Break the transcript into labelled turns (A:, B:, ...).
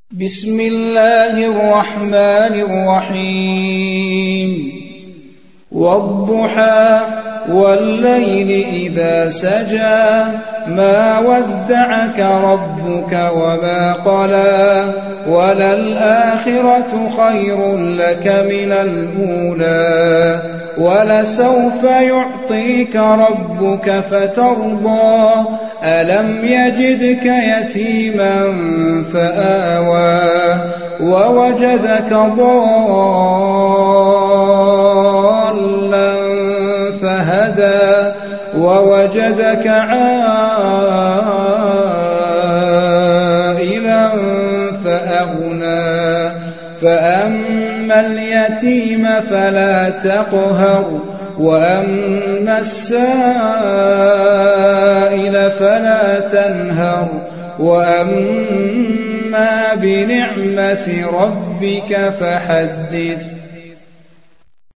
A: بسم الله الرحمن الرحيم والضحى والليل إذا سجى ما ودعك ربك وما قلى وللآخرة خير لك من الأولى ولسوف يعطيك ربك فترضى ألم يجدك يتيما فآوى ووجدك ضالا فهدى ووجدك عائلا فأغنى فأما اليتيم فلا تقهر وأما السائل فلا تنهر وأما بنعمة ربك فحدث